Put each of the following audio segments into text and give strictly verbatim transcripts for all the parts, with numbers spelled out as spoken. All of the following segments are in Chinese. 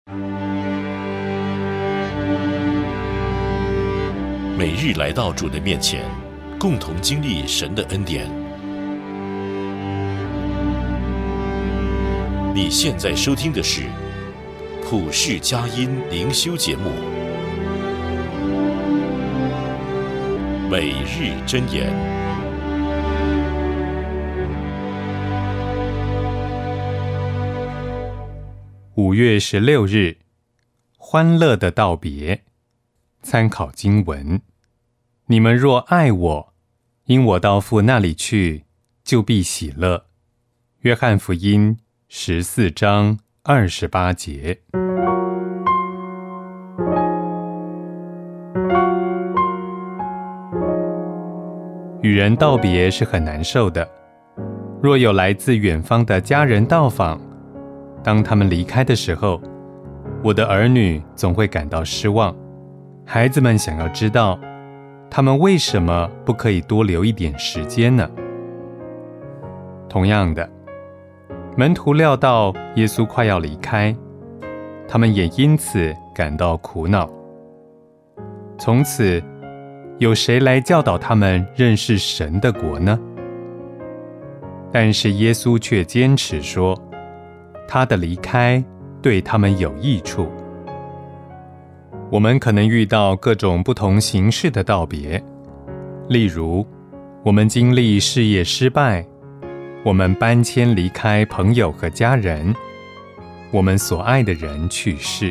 每日来到主的面前，共同经历神的恩典。你现在收听的是普世佳音灵修节目，每日箴言。 五月十六日，欢乐的道别。参考经文：你们若爱我，因我到父那里去，就必喜乐。约翰福音十四章二十八节。与人道别是很难受的。若有来自远方的家人到访，当他们离开的时候，我的儿女总会感到失望。孩子们想要知道，他们为什么不可以多留一点时间呢？同样的，门徒料到耶稣快要离开，他们也因此感到苦恼。从此，有谁来教导他们认识神的国呢？但是耶稣却坚持说，他的离开对他们有益处。我们可能遇到各种不同形式的道别，例如，我们经历事业失败，我们搬迁离开朋友和家人，我们所爱的人去世。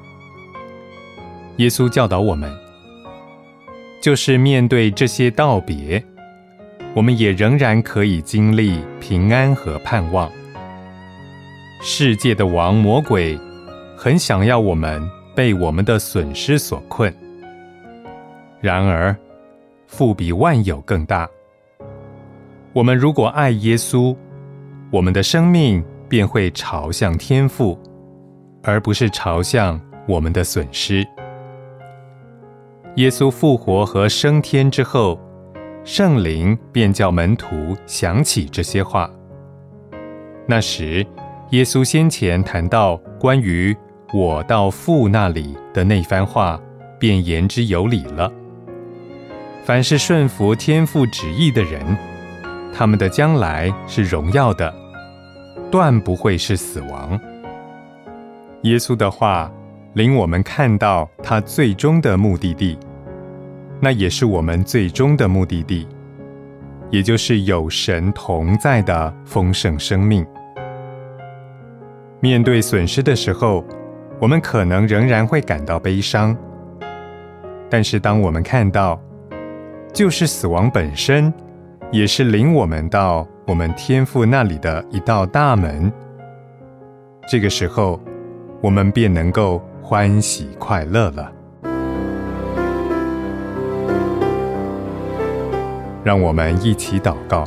耶稣教导我们，就是面对这些道别，我们也仍然可以经历平安和盼望。世界的王魔鬼很想要我们被我们的损失所困，然而父比万有更大。我们如果爱耶稣，我们的生命便会朝向天父，而不是朝向我们的损失。耶稣复活和升天之后，圣灵便叫门徒想起这些话。那时，耶稣先前谈到关于我到父那里的那番话，便言之有理了。凡是顺服天父旨意的人，他们的将来是荣耀的，断不会是死亡。耶稣的话领我们看到他最终的目的地，那也是我们最终的目的地，也就是有神同在的丰盛生命。面对损失的时候，我们可能仍然会感到悲伤，但是当我们看到，就是死亡本身，也是领我们到我们天父那里的一道大门，这个时候，我们便能够欢喜快乐了。让我们一起祷告。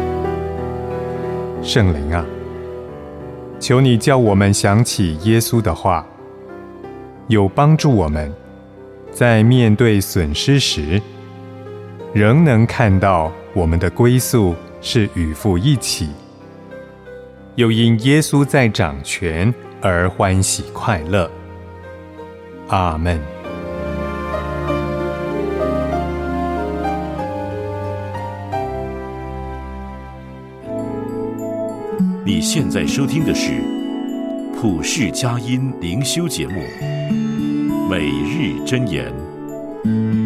圣灵啊，求你叫我们想起耶稣的话，有帮助我们在面对损失时，仍能看到我们的归宿是与父一起，又因耶稣在掌权而欢喜快乐。阿们。 你现在收听的是普世佳音灵修节目，每日箴言。